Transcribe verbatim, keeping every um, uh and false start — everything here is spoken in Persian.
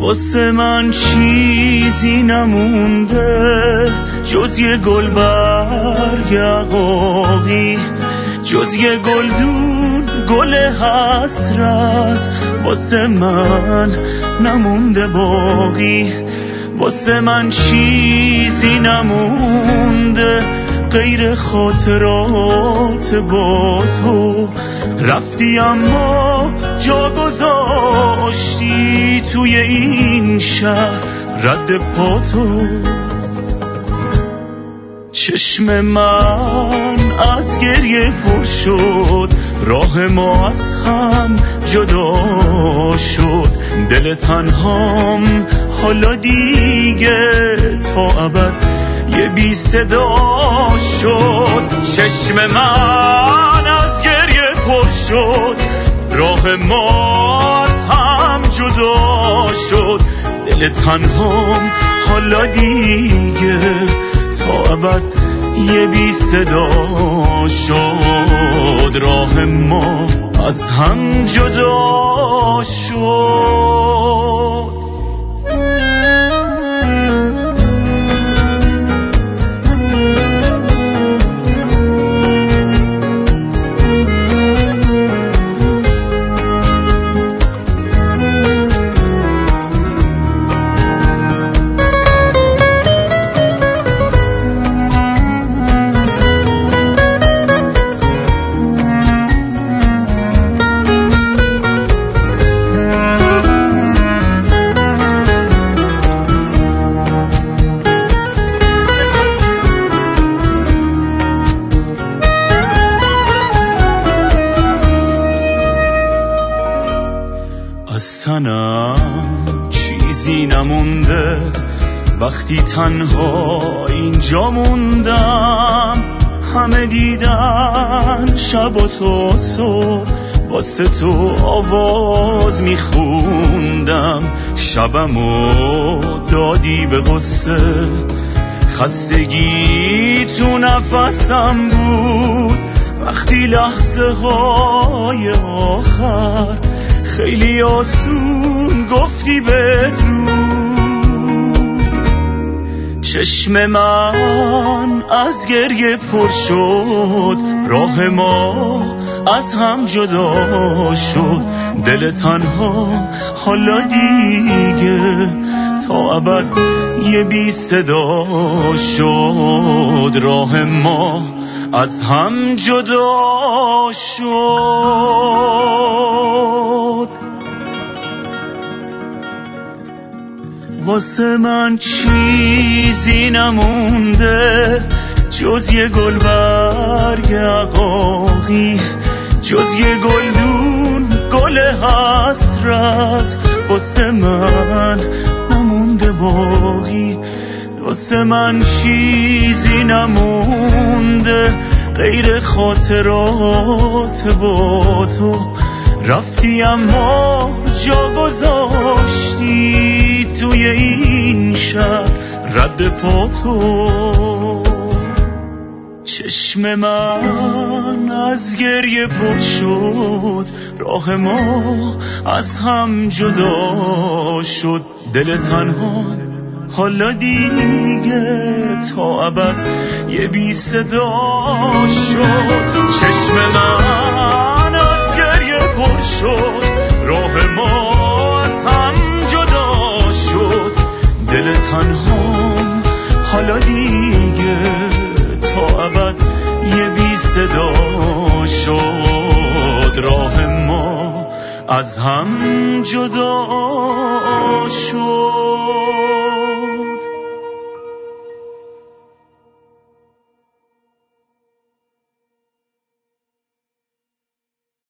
واسه من چیزی نمونده جز یه گل برگ عقاقی، جز یه گلدون گل حسرت. واسه من نمونده باقی، واسه من چیزی نمونده غیر خاطرات با تو. رفتی اما جا گذاشتی توی این شهر رد پاتو. چشم من از گریه پر شد، راه ما از هم جدا شد. دل تنهام حالا دیگه تا ابد یه بی صدا شد. چشم من از گریه پر شد، راه ما از هم جدا شد. دل تنهام حالا دیگه تا ابد یه بی صدا شد. راه ما از هم جدا شد. چیزی نمونده وقتی تنها اینجا موندم. همه دیدن شب و تو صبح واسه تو آواز میخوندم. شبمو دادی به غصه، خستگی تو نفسم بود. وقتی لحظه های آخر خیلی آسون گفتی بدرود. چشم من از گریه پر شد، راه ما از هم جدا شد. دل تنها حالا دیگه تا ابد یه بی صدا شد. راه ما از هم جدا شد. واسه من چیزی نمونده جز یه گل برگ عقاقی، جز یه گلدون گل حسرت. واسه من نمونده باقی، واسه من چیزی نمونده غیر خاطرات با تو. رفتی اما جا گذاشتی توی این شهر رد پاتو. چشم من از گریه پر شد، راه ما از هم جدا شد. دل تنها حالا دیگه تا ابد یه بی صدا شد. چشم من از گریه پر شد، راه ما از هم جدا شد. دل تنهام حالا دیگه تا ابد یه بی صدا شد. راه ما از هم جدا شد.